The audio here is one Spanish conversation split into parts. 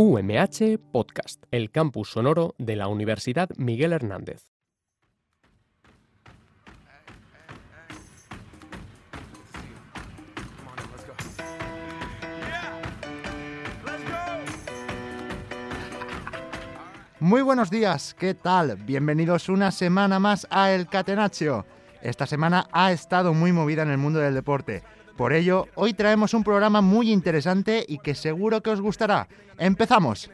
UMH Podcast, el campus sonoro de la Universidad Miguel Hernández. Muy buenos días, ¿qué tal? Bienvenidos una semana más a El Catenaccio. Esta semana ha estado muy movida en el mundo del deporte. Por ello, hoy traemos un programa muy interesante y que seguro que os gustará. ¡Empezamos!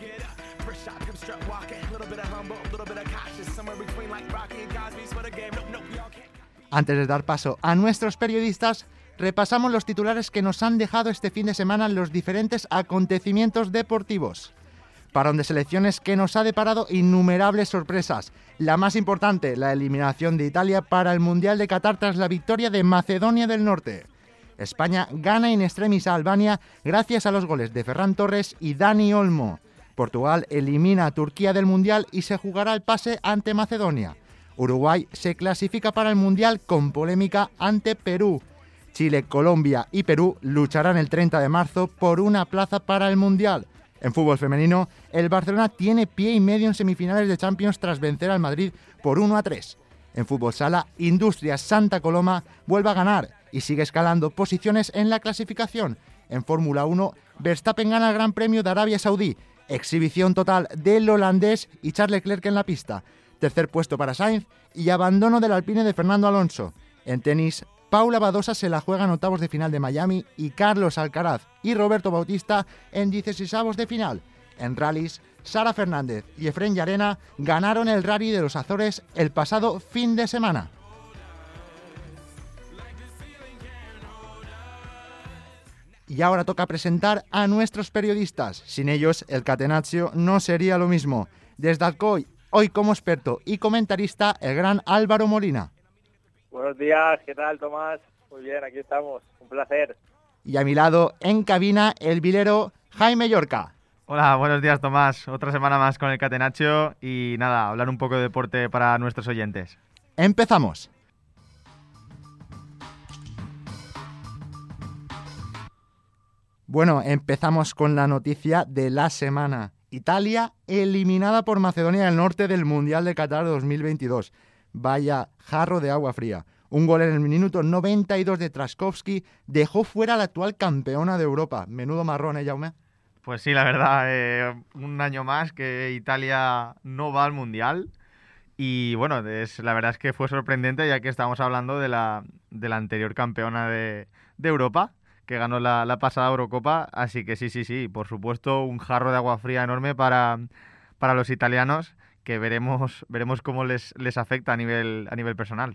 Antes de dar paso a nuestros periodistas, repasamos los titulares que nos han dejado este fin de semana los diferentes acontecimientos deportivos. Parón de selecciones que nos ha deparado innumerables sorpresas. La más importante, la eliminación de Italia para el Mundial de Qatar tras la victoria de Macedonia del Norte. España gana in extremis a Albania gracias a los goles de Ferran Torres y Dani Olmo. Portugal elimina a Turquía del Mundial y se jugará el pase ante Macedonia. Uruguay se clasifica para el Mundial con polémica ante Perú. Chile, Colombia y Perú lucharán el 30 de marzo por una plaza para el Mundial. En fútbol femenino, el Barcelona tiene pie y medio en semifinales de Champions tras vencer al Madrid por 1-3. En fútbol sala, Industrias Santa Coloma vuelve a ganar y sigue escalando posiciones en la clasificación. En Fórmula 1, Verstappen gana el Gran Premio de Arabia Saudí. Exhibición total del holandés y Charles Leclerc en la pista. Tercer puesto para Sainz y abandono del Alpine de Fernando Alonso. En tenis, Paula Badosa se la juega en octavos de final de Miami y Carlos Alcaraz y Roberto Bautista en 16avos de final. En rallies, Sara Fernández y Efren Llarena ganaron el Rally de los Azores el pasado fin de semana. Y ahora toca presentar a nuestros periodistas. Sin ellos, el Catenaccio no sería lo mismo. Desde Alcoy, hoy como experto y comentarista, el gran Álvaro Molina. Buenos días, ¿qué tal, Tomás? Muy bien, aquí estamos, un placer. Y a mi lado, en cabina, el vilero Jaime Llorca. Hola, buenos días, Tomás. Otra semana más con el Catenaccio y nada, hablar un poco de deporte para nuestros oyentes. Empezamos. Bueno, empezamos con la noticia de la semana. Italia eliminada por Macedonia del Norte del Mundial de Qatar 2022. Vaya jarro de agua fría. Un gol en el minuto 92 de Trzaskowski dejó fuera a la actual campeona de Europa. Menudo marrón, ¿eh, Jaume? Pues sí, la verdad, un año más que Italia no va al Mundial. Y bueno, la verdad es que fue sorprendente ya que estábamos hablando de la anterior campeona de Europa, que ganó la pasada Eurocopa. Así que sí, por supuesto, un jarro de agua fría enorme para los italianos, que veremos cómo les afecta a nivel personal.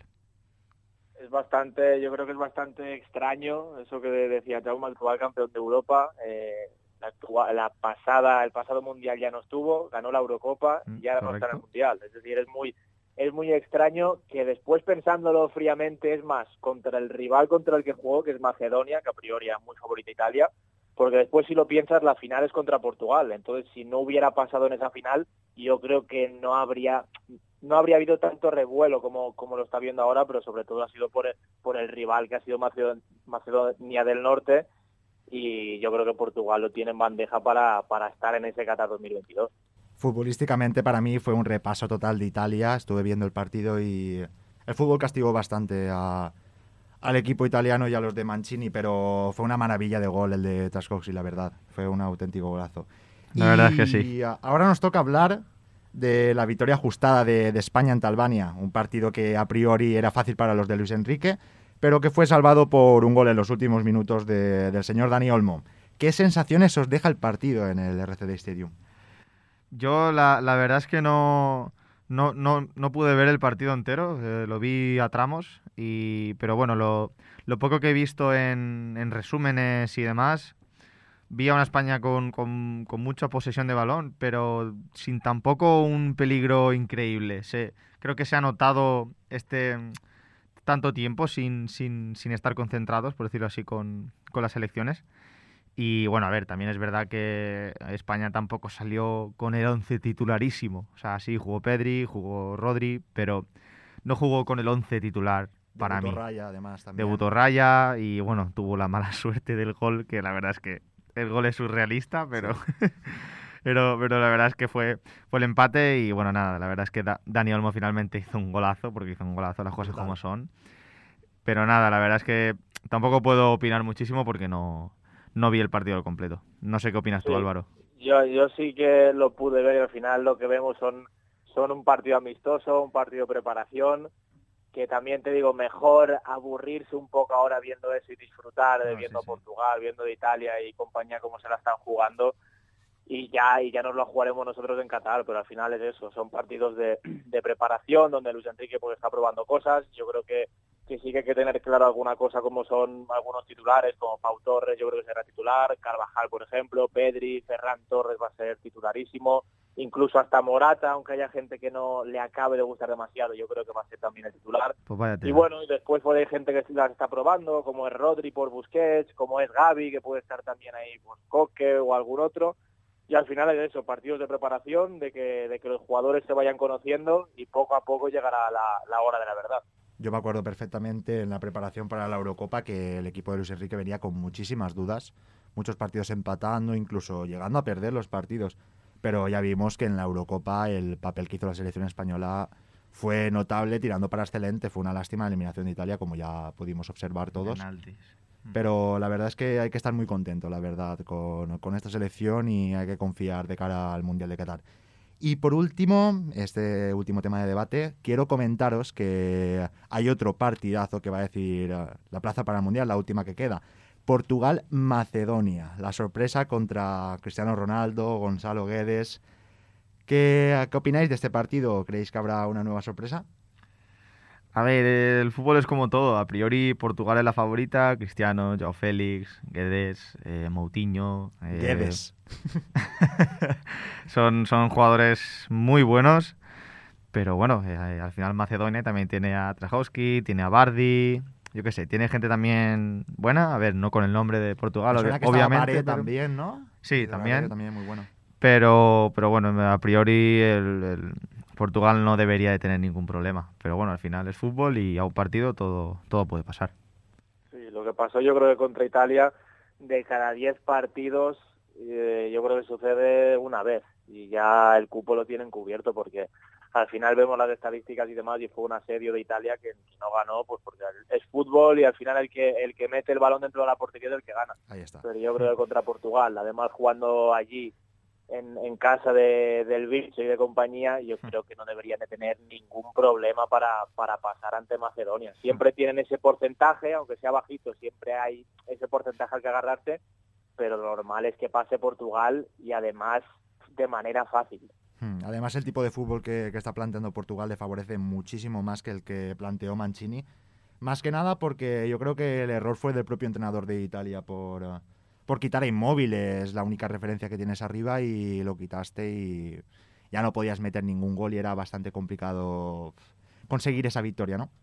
Yo creo que es bastante extraño eso que decía Jaume, el actual campeón de Europa. El pasado Mundial ya no estuvo, ganó la Eurocopa y ya no está en el Mundial. Es decir, es muy extraño que después, pensándolo fríamente, es más contra el rival contra el que jugó, que es Macedonia, que a priori es muy favorita Italia, porque después, si lo piensas, la final es contra Portugal. Entonces, si no hubiera pasado en esa final, yo creo que no habría habido tanto revuelo como lo está viendo ahora, pero sobre todo ha sido por el rival, que ha sido Macedonia del Norte, y yo creo que Portugal lo tiene en bandeja para estar en ese Qatar 2022. Futbolísticamente, para mí, fue un repaso total de Italia. Estuve viendo el partido y el fútbol castigó bastante al equipo italiano y a los de Mancini, pero fue una maravilla de gol el de Trzaskowski, la verdad. Fue un auténtico golazo. La verdad es que sí. Y ahora nos toca hablar de la victoria ajustada de España ante Albania, un partido que a priori era fácil para los de Luis Enrique, pero que fue salvado por un gol en los últimos minutos del señor Dani Olmo. ¿Qué sensaciones os deja el partido en el RCD Stadium? Yo la verdad es que no pude ver el partido entero, lo vi a tramos, pero bueno, lo poco que he visto en resúmenes y demás, vi a una España con mucha posesión de balón, pero sin tampoco un peligro increíble. Creo que se ha notado tanto tiempo sin estar concentrados, por decirlo así, con las selecciones. Y bueno, a ver, también es verdad que España tampoco salió con el 11 titularísimo. O sea, sí, jugó Pedri, jugó Rodri, pero no jugó con el 11 titular para mí. Debutó Raya, además, también. Debutó Raya y bueno, tuvo la mala suerte del gol, que la verdad es que el gol es surrealista, pero, sí. pero la verdad es que fue el empate y bueno, nada, la verdad es que Dani Olmo finalmente hizo un golazo, porque hizo un golazo, las cosas como son. Pero nada, la verdad es que tampoco puedo opinar muchísimo porque no vi el partido al completo. No sé qué opinas tú, Álvaro. Yo sí que lo pude ver y al final lo que vemos son un partido amistoso, un partido de preparación, que también te digo, mejor aburrirse un poco ahora viendo eso y disfrutar de viendo Portugal, viendo de Italia y compañía cómo se la están jugando y ya nos lo jugaremos nosotros en Qatar, pero al final es eso, son partidos de preparación donde Luis Enrique pues está probando cosas. Yo creo que sí que hay que tener claro alguna cosa como son algunos titulares, como Pau Torres, yo creo que será titular, Carvajal, por ejemplo, Pedri, Ferran Torres va a ser titularísimo, incluso hasta Morata, aunque haya gente que no le acabe de gustar demasiado, yo creo que va a ser también el titular. Pues y bueno, y después pues, hay gente que la está probando, como es Rodri por Busquets, como es Gavi, que puede estar también ahí, pues Coque o algún otro. Y al final es eso, partidos de preparación, de que los jugadores se vayan conociendo y poco a poco llegará la hora de la verdad. Yo me acuerdo perfectamente en la preparación para la Eurocopa que el equipo de Luis Enrique venía con muchísimas dudas, muchos partidos empatando, incluso llegando a perder los partidos. Pero ya vimos que en la Eurocopa el papel que hizo la selección española fue notable, tirando para excelente. Fue una lástima la eliminación de Italia, como ya pudimos observar todos. Pero la verdad es que hay que estar muy contento, la verdad, con esta selección y hay que confiar de cara al Mundial de Qatar. Y por último, este último tema de debate, quiero comentaros que hay otro partidazo que va a decir la plaza para el Mundial, la última que queda. Portugal-Macedonia, la sorpresa contra Cristiano Ronaldo, Gonzalo Guedes. ¿Qué opináis de este partido? ¿Creéis que habrá una nueva sorpresa? A ver, el fútbol es como todo. A priori, Portugal es la favorita. Cristiano, João Félix, Guedes, Moutinho. Guedes. son jugadores muy buenos. Pero bueno, al final Macedonia también tiene a Trajowski, tiene a Bardi. Yo qué sé, tiene gente también buena. A ver, no con el nombre de Portugal, obviamente. Pero también, ¿no? Sí, también. También muy bueno. Pero bueno, a priori el Portugal no debería de tener ningún problema. Pero bueno, al final es fútbol y a un partido todo puede pasar. Sí, lo que pasó yo creo que contra Italia, de cada 10 partidos, yo creo que sucede una vez. Y ya el cupo lo tienen cubierto porque al final vemos las estadísticas y demás y fue un asedio de Italia que no ganó pues porque es fútbol y al final el que mete el balón dentro de la portería es el que gana. Ahí está. Pero yo creo que contra Portugal, además jugando allí en casa del bicho y de compañía, yo creo que no deberían de tener ningún problema para pasar ante Macedonia. Siempre tienen ese porcentaje, aunque sea bajito, siempre hay ese porcentaje al que agarrarse, pero lo normal es que pase Portugal y además de manera fácil. Además, el tipo de fútbol que está planteando Portugal le favorece muchísimo más que el que planteó Mancini. Más que nada porque yo creo que el error fue del propio entrenador de Italia por quitar a Immobile, es la única referencia que tienes arriba y lo quitaste y ya no podías meter ningún gol y era bastante complicado conseguir esa victoria, ¿no?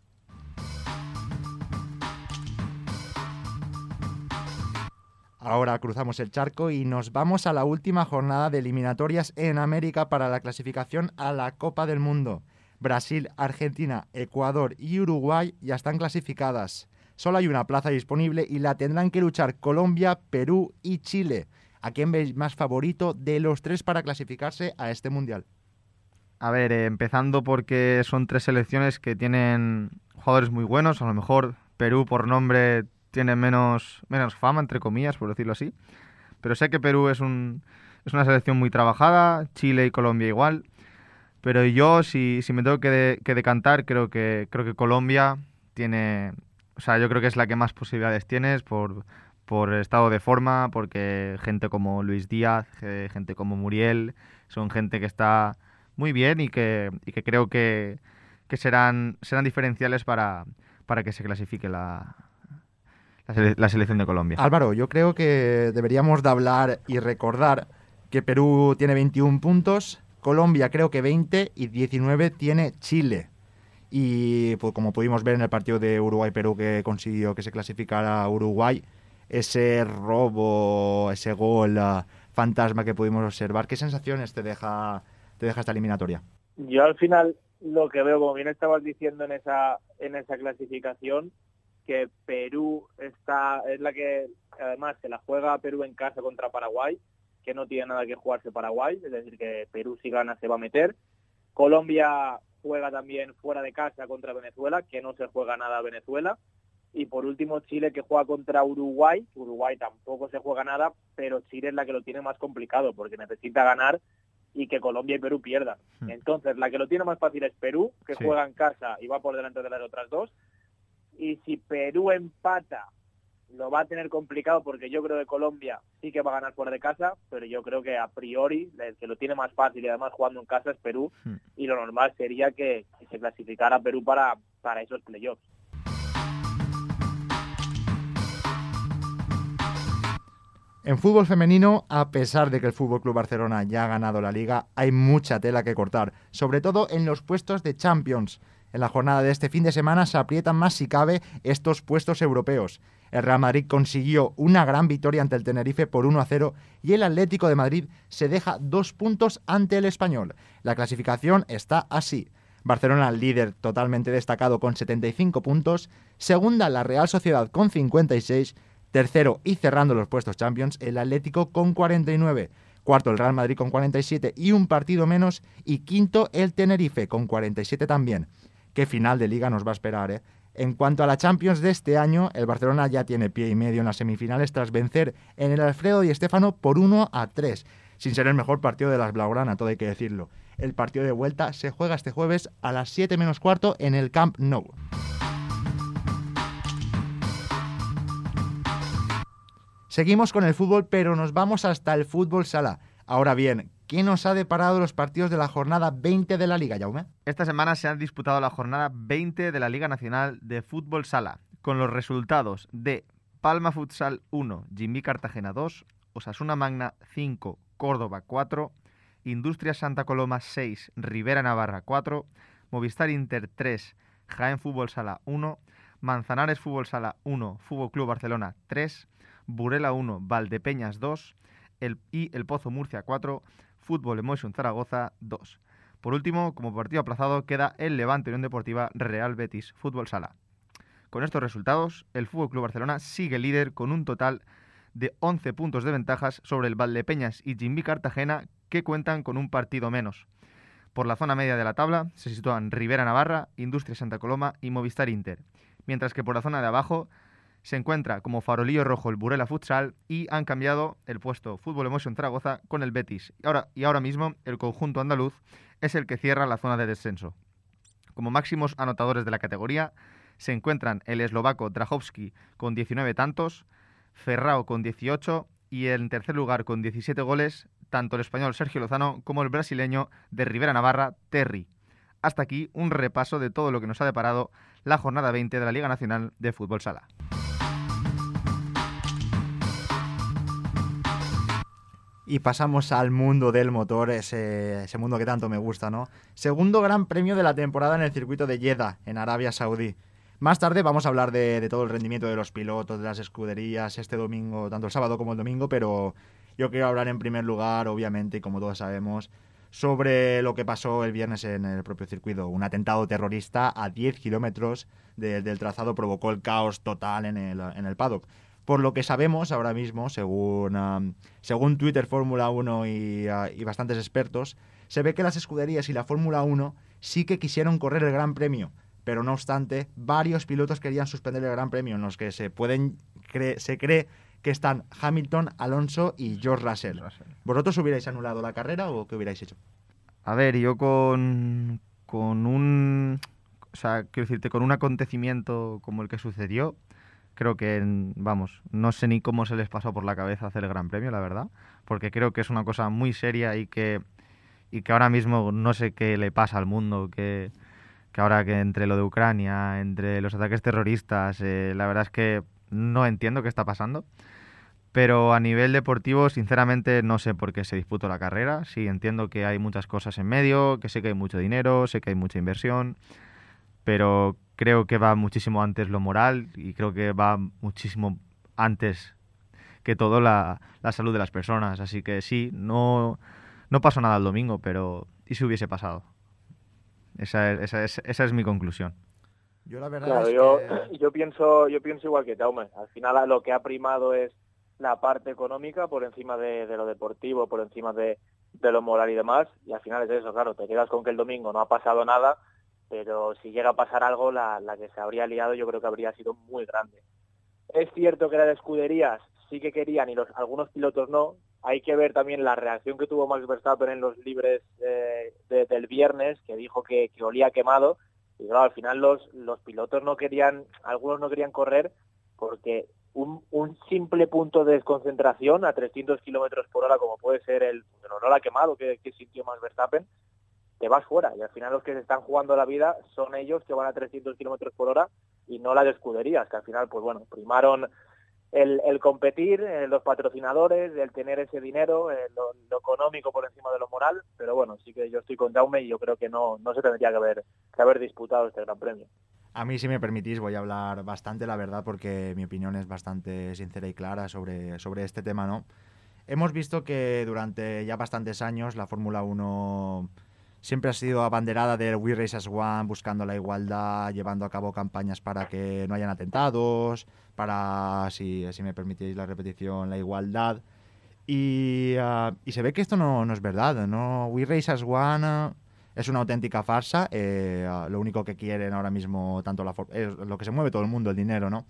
Ahora cruzamos el charco y nos vamos a la última jornada de eliminatorias en América para la clasificación a la Copa del Mundo. Brasil, Argentina, Ecuador y Uruguay ya están clasificadas. Solo hay una plaza disponible y la tendrán que luchar Colombia, Perú y Chile. ¿A quién veis más favorito de los tres para clasificarse a este Mundial? A ver, empezando porque son tres selecciones que tienen jugadores muy buenos. A lo mejor Perú por nombre tiene menos fama, entre comillas, por decirlo así. Pero sé que Perú es una selección muy trabajada, Chile y Colombia igual. Pero yo, si me tengo que decantar, creo que Colombia tiene... O sea, yo creo que es la que más posibilidades tienes por estado de forma, porque gente como Luis Díaz, gente como Muriel, son gente que está muy bien y que creo que serán diferenciales para que se clasifique la selección de Colombia. Álvaro, yo creo que deberíamos de hablar y recordar que Perú tiene 21 puntos, Colombia creo que 20 y 19 tiene Chile. Y pues, como pudimos ver en el partido de Uruguay-Perú que consiguió que se clasificara Uruguay, ese robo, ese gol fantasma que pudimos observar, ¿qué sensaciones te deja esta eliminatoria? Yo al final lo que veo, como bien estabas diciendo en esa clasificación, que Perú es la que además se la juega Perú en casa contra Paraguay que no tiene nada que jugarse Paraguay, es decir, que Perú si gana se va a meter. Colombia juega también fuera de casa contra Venezuela, que no se juega nada a Venezuela. Y por último Chile, que juega contra Uruguay. Uruguay tampoco se juega nada, pero Chile es la que lo tiene más complicado porque necesita ganar y que Colombia y Perú pierdan. Entonces la que lo tiene más fácil es Perú, que juega en casa y va por delante de las otras dos. Y si Perú empata, lo va a tener complicado porque yo creo que Colombia sí que va a ganar fuera de casa, pero yo creo que a priori el que lo tiene más fácil y además jugando en casa es Perú, y lo normal sería que se clasificara Perú para esos playoffs. En fútbol femenino, a pesar de que el FC Barcelona ya ha ganado la Liga, hay mucha tela que cortar, sobre todo en los puestos de Champions. En la jornada de este fin de semana se aprietan más si cabe estos puestos europeos. El Real Madrid consiguió una gran victoria ante el Tenerife por 1-0 y el Atlético de Madrid se deja 2 puntos ante el Español. La clasificación está así. Barcelona líder totalmente destacado con 75 puntos, segunda la Real Sociedad con 56, tercero y cerrando los puestos Champions el Atlético con 49, cuarto el Real Madrid con 47 y un partido menos, y quinto el Tenerife con 47 también. Qué final de Liga nos va a esperar, ¿eh? En cuanto a la Champions de este año, el Barcelona ya tiene pie y medio en las semifinales tras vencer en el Alfredo Di Stéfano por 1-3, sin ser el mejor partido de las Blaugrana, todo hay que decirlo. El partido de vuelta se juega este jueves a las 7 menos cuarto en el Camp Nou. Seguimos con el fútbol, pero nos vamos hasta el fútbol sala. Ahora bien, ¿qué nos ha deparado los partidos de la jornada 20 de la Liga, Jaume? Esta semana se ha disputado la jornada 20 de la Liga Nacional de Fútbol Sala, con los resultados de Palma Futsal 1, Jimmy Cartagena 2, Osasuna Magna 5, Córdoba 4, Industria Santa Coloma 6, Rivera Navarra 4, Movistar Inter 3, Jaén Fútbol Sala 1, Manzanares Fútbol Sala 1, Fútbol Club Barcelona 3, Burela 1, Valdepeñas 2 y el Pozo Murcia 4, Fútbol Emotion Zaragoza 2. Por último, como partido aplazado, queda el Levante Unión Deportiva Real Betis Fútbol Sala. Con estos resultados, el Fútbol Club Barcelona sigue líder con un total de 11 puntos de ventajas sobre el Valdepeñas y Jimmy Cartagena, que cuentan con un partido menos. Por la zona media de la tabla se sitúan Rivera Navarra, Industria Santa Coloma y Movistar Inter, mientras que por la zona de abajo se encuentra como farolillo rojo el Burela Futsal y han cambiado el puesto Fútbol Emotion Zaragoza con el Betis. Y ahora mismo el conjunto andaluz es el que cierra la zona de descenso. Como máximos anotadores de la categoría se encuentran el eslovaco Drahovski con 19 tantos, Ferrao con 18 y en tercer lugar con 17 goles tanto el español Sergio Lozano como el brasileño de Rivera Navarra, Terry. Hasta aquí un repaso de todo lo que nos ha deparado la jornada 20 de la Liga Nacional de Fútbol Sala. Y pasamos al mundo del motor, ese mundo que tanto me gusta, ¿no? Segundo gran premio de la temporada en el circuito de Jeddah, en Arabia Saudí. Más tarde vamos a hablar de todo el rendimiento de los pilotos, de las escuderías, este domingo, tanto el sábado como el domingo, pero yo quiero hablar en primer lugar, obviamente, y como todos sabemos, sobre lo que pasó el viernes en el propio circuito. Un atentado terrorista a 10 kilómetros del trazado provocó el caos total en el paddock. Por lo que sabemos ahora mismo, según Twitter, Fórmula 1 y bastantes expertos, se ve que las escuderías y la Fórmula 1 sí que quisieron correr el Gran Premio, pero no obstante, varios pilotos querían suspender el Gran Premio, en los que se cree que están Hamilton, Alonso y George Russell. ¿Vosotros hubierais anulado la carrera o qué hubierais hecho? A ver, yo con un acontecimiento como el que sucedió, creo que, no sé ni cómo se les pasó por la cabeza hacer el Gran Premio, la verdad, porque creo que es una cosa muy seria y que ahora mismo no sé qué le pasa al mundo, que ahora que entre lo de Ucrania, entre los ataques terroristas, la verdad es que no entiendo qué está pasando. Pero a nivel deportivo, sinceramente, no sé por qué se disputó la carrera. Sí, entiendo que hay muchas cosas en medio, que sé que hay mucho dinero, sé que hay mucha inversión, pero creo que va muchísimo antes lo moral y creo que va muchísimo antes que todo la salud de las personas. Así que sí, no pasó nada el domingo, pero ¿y si hubiese pasado? Esa es mi conclusión. Yo la verdad yo pienso igual que Jaume. Al final lo que ha primado es la parte económica por encima de lo deportivo, por encima de lo moral y demás, y al final es eso, claro, te quedas con que el domingo no ha pasado nada, pero si llega a pasar algo, la que se habría liado yo creo que habría sido muy grande. Es cierto que las escuderías sí que querían y algunos pilotos no. Hay que ver también la reacción que tuvo Max Verstappen en los libres del viernes, que dijo que olía quemado. Y claro, al final los pilotos no querían, algunos no querían correr porque un simple punto de desconcentración a 300 kilómetros por hora, como puede ser el olor a quemado que sintió Max Verstappen, te vas fuera. Y al final los que se están jugando la vida son ellos que van a 300 kilómetros por hora y no las escuderías, que al final, pues bueno, primaron el competir, los patrocinadores, el tener ese dinero, lo económico por encima de lo moral, pero bueno, sí que yo estoy con Jaume y yo creo que no se tendría que haber disputado este Gran Premio. A mí, si me permitís, voy a hablar bastante, la verdad, porque mi opinión es bastante sincera y clara sobre este tema, ¿no? Hemos visto que durante ya bastantes años la Fórmula 1 siempre ha sido abanderada del We Race as One, buscando la igualdad, llevando a cabo campañas para que no hayan atentados, para, si me permitís la repetición, la igualdad. Y se ve que esto no es verdad, ¿no? We Race as One es una auténtica farsa. Lo único que quieren ahora mismo, tanto es lo que se mueve todo el mundo, el dinero, ¿no?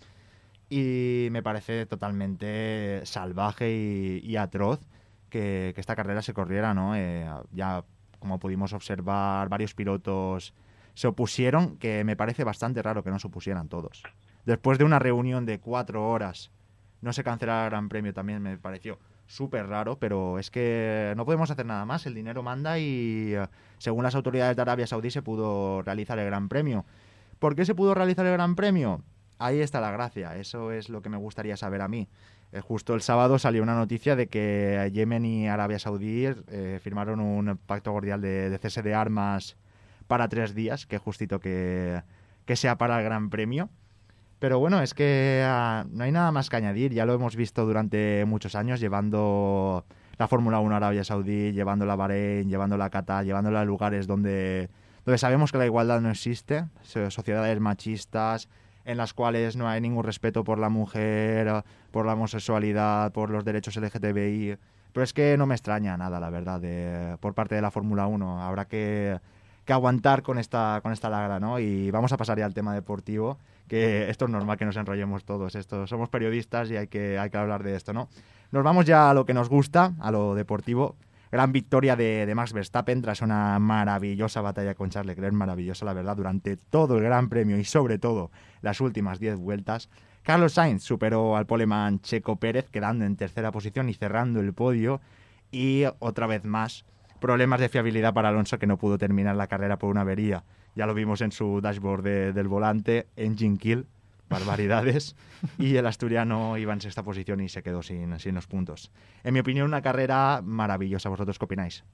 Y me parece totalmente salvaje y atroz que esta carrera se corriera, ¿no? Ya, como pudimos observar, varios pilotos se opusieron, que me parece bastante raro que no se opusieran todos. Después de una reunión de 4 horas, no se cancelara el Gran Premio, también me pareció súper raro, pero es que no podemos hacer nada más. El dinero manda y, según las autoridades de Arabia Saudí, se pudo realizar el Gran Premio. ¿Por qué se pudo realizar el Gran Premio? Ahí está la gracia, eso es lo que me gustaría saber a mí. Justo el sábado salió una noticia de que Yemen y Arabia Saudí firmaron un pacto cordial de cese de armas para 3 días, que justito que sea para el Gran Premio. Pero bueno, es que no hay nada más que añadir, ya lo hemos visto durante muchos años, llevando la Fórmula 1 a Arabia Saudí, llevándola a Bahrein, llevándola a Qatar, llevándola a lugares donde sabemos que la igualdad no existe, sociedades machistas, en las cuales no hay ningún respeto por la mujer, por la homosexualidad, por los derechos LGTBI. Pero es que no me extraña nada, la verdad, por parte de la Fórmula 1. Habrá que aguantar con esta lagra, ¿no? Y vamos a pasar ya al tema deportivo, que esto es normal que nos enrollemos todos. Somos periodistas y hay que hablar de esto, ¿no? Nos vamos ya a lo que nos gusta, a lo deportivo. Gran victoria de Max Verstappen tras una maravillosa batalla con Charles Leclerc, maravillosa la verdad, durante todo el Gran Premio y sobre todo las últimas 10 vueltas. Carlos Sainz superó al poleman Checo Pérez, quedando en tercera posición y cerrando el podio. Y otra vez más, problemas de fiabilidad para Alonso, que no pudo terminar la carrera por una avería. Ya lo vimos en su dashboard del volante, engine kill, barbaridades, y el asturiano iba en sexta posición y se quedó sin los puntos. En mi opinión, una carrera maravillosa. ¿Vosotros qué opináis?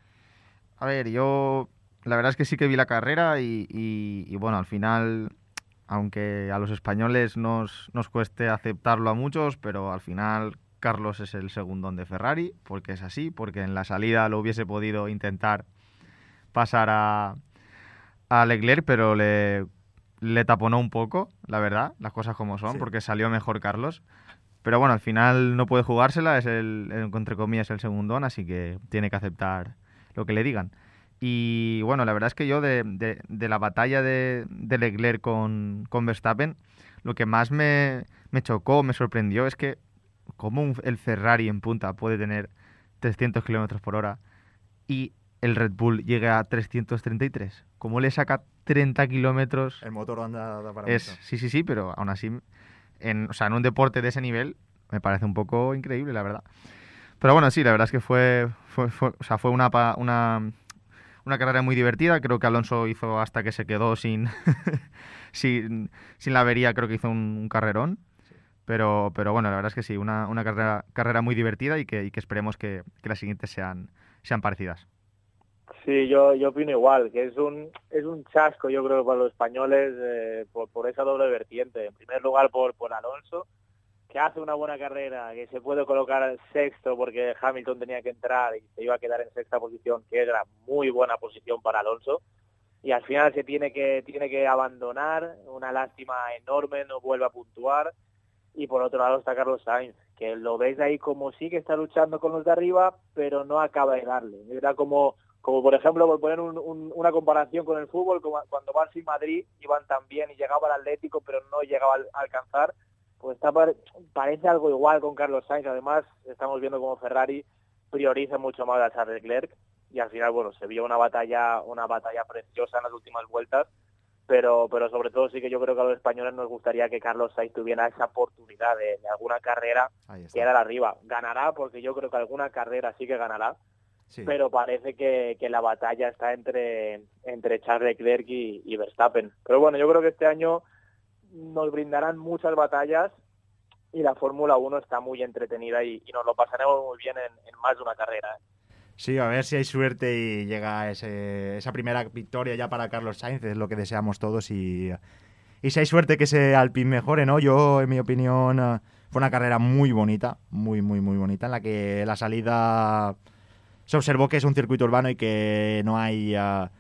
A ver, yo la verdad es que sí que vi la carrera y bueno, al final, aunque a los españoles nos cueste aceptarlo a muchos, pero al final Carlos es el segundón de Ferrari, porque es así, porque en la salida lo hubiese podido intentar pasar a Leclerc, pero le taponó un poco, la verdad, las cosas como son, sí, porque salió mejor Carlos. Pero bueno, al final no puede jugársela, es entre comillas, el segundón, así que tiene que aceptar lo que le digan. Y bueno, la verdad es que yo de la batalla de Leclerc con Verstappen, lo que más me chocó, me sorprendió, es que cómo el Ferrari en punta puede tener 300 kilómetros por hora y el Red Bull llega a 333. ¿Cómo le saca 30 kilómetros? El motor anda para mucho. Sí, pero aún así, en un deporte de ese nivel, me parece un poco increíble, la verdad. Pero bueno, sí, la verdad es que fue una carrera muy divertida. Creo que Alonso hizo hasta que se quedó sin la avería, creo que hizo un carrerón. Sí. Pero bueno, la verdad es que sí, una carrera muy divertida y que esperemos que las siguientes sean parecidas. Sí, yo opino igual, que es un chasco, yo creo, para los españoles por esa doble vertiente. En primer lugar, por Alonso, que hace una buena carrera, que se puede colocar sexto porque Hamilton tenía que entrar y se iba a quedar en sexta posición, que era muy buena posición para Alonso. Y al final se tiene que abandonar, una lástima enorme, no vuelve a puntuar. Y por otro lado está Carlos Sainz, que lo ves ahí como sí que está luchando con los de arriba, pero no acaba de darle. Era como por ejemplo, por poner una comparación con el fútbol, como cuando Barça y Madrid iban tan bien y llegaba al Atlético, pero no llegaba a alcanzar, pues parece algo igual con Carlos Sainz. Además, estamos viendo como Ferrari prioriza mucho más a Charles Leclerc, y al final, bueno, se vio una batalla preciosa en las últimas vueltas, pero sobre todo sí que yo creo que a los españoles nos gustaría que Carlos Sainz tuviera esa oportunidad de alguna carrera quedar arriba. Ganará, porque yo creo que alguna carrera sí que ganará, sí. Pero parece que la batalla está entre Charles Leclerc y Verstappen. Pero bueno, yo creo que este año nos brindarán muchas batallas y la Fórmula 1 está muy entretenida y nos lo pasaremos muy bien en más de una carrera. Sí, a ver si hay suerte y llega esa primera victoria ya para Carlos Sainz, es lo que deseamos todos, y si hay suerte que ese Alpine mejore, ¿no? Yo, en mi opinión, fue una carrera muy bonita, muy, muy, muy bonita, en la que la salida se observó que es un circuito urbano y que no hay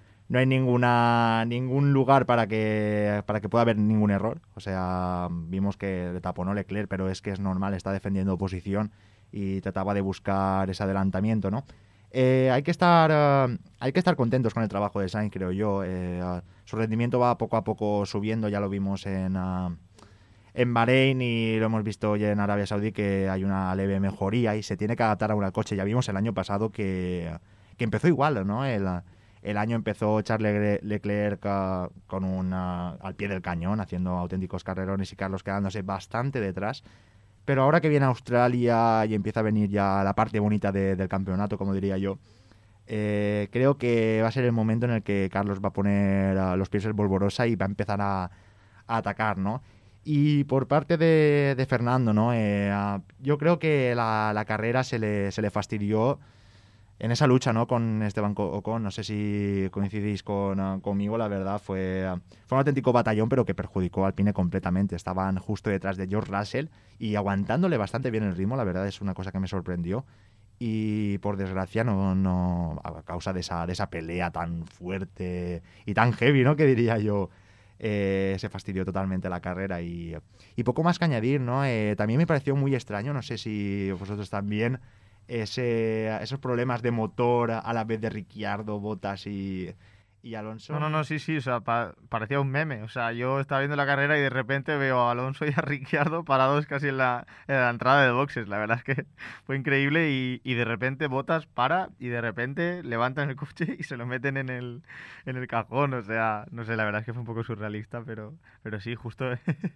ningún lugar para que pueda haber ningún error. O sea, vimos que le taponó Leclerc, pero es que es normal, está defendiendo posición y trataba de buscar ese adelantamiento, ¿no? Hay que estar contentos con el trabajo de Sainz, creo yo. Su rendimiento va poco a poco subiendo, ya lo vimos en Bahrein y lo hemos visto hoy en Arabia Saudí, que hay una leve mejoría y se tiene que adaptar a un coche. Ya vimos el año pasado que empezó igual, ¿no? El año empezó Charles Leclerc al pie del cañón, haciendo auténticos carrerones, y Carlos quedándose bastante detrás. Pero ahora que viene Australia y empieza a venir ya la parte bonita del campeonato, como diría yo, creo que va a ser el momento en el que Carlos va a poner los pies en polvorosa y va a empezar a atacar, ¿no? Y por parte de Fernando, ¿no? Yo creo que la carrera se le fastidió en esa lucha, ¿no? Con Esteban Ocon. No sé si coincidís conmigo, la verdad. Fue un auténtico batallón, pero que perjudicó a Alpine completamente. Estaban justo detrás de George Russell y aguantándole bastante bien el ritmo. La verdad es una cosa que me sorprendió. Y por desgracia, no a causa de esa pelea tan fuerte y tan heavy, ¿no? Que diría yo, se fastidió totalmente la carrera y poco más que añadir, ¿no? También me pareció muy extraño, no sé si vosotros también, esos problemas de motor a la vez de Ricciardo, Bottas y Alonso. No, sí, o sea, parecía un meme. O sea, yo estaba viendo la carrera y de repente veo a Alonso y a Ricciardo parados casi en la entrada de boxes. La verdad es que fue increíble y de repente Bottas para y de repente levantan el coche y se lo meten en el cajón. O sea, no sé, la verdad es que fue un poco surrealista, pero sí, justo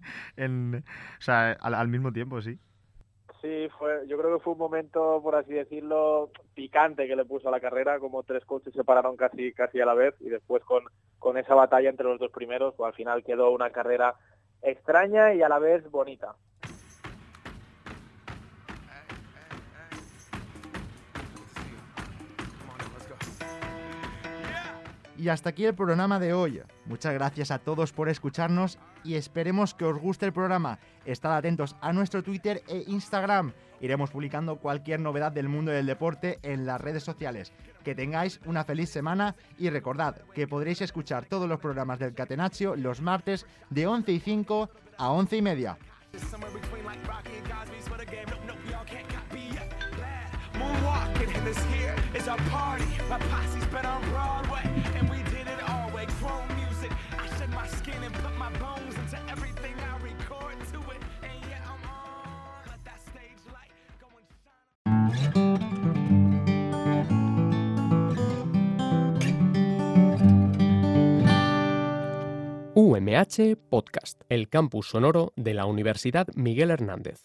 al mismo tiempo, sí. Sí, yo creo que fue un momento, por así decirlo, picante que le puso a la carrera, como tres coches se pararon casi a la vez, y después con esa batalla entre los dos primeros, pues al final quedó una carrera extraña y a la vez bonita. Y hasta aquí el programa de hoy. Muchas gracias a todos por escucharnos y esperemos que os guste el programa. Estad atentos a nuestro Twitter e Instagram. Iremos publicando cualquier novedad del mundo del deporte en las redes sociales. Que tengáis una feliz semana y recordad que podréis escuchar todos los programas del Catenaccio los martes de 11:05 a 11:30. Moonwalking and this here is our party. My posse's been on Broadway and we did it all way. Chrome music, I shed my skin and put my bones into everything I record to it. And yeah, I'm on. Let that stage light go and shine. UMH Podcast, el campus sonoro de la Universidad Miguel Hernández.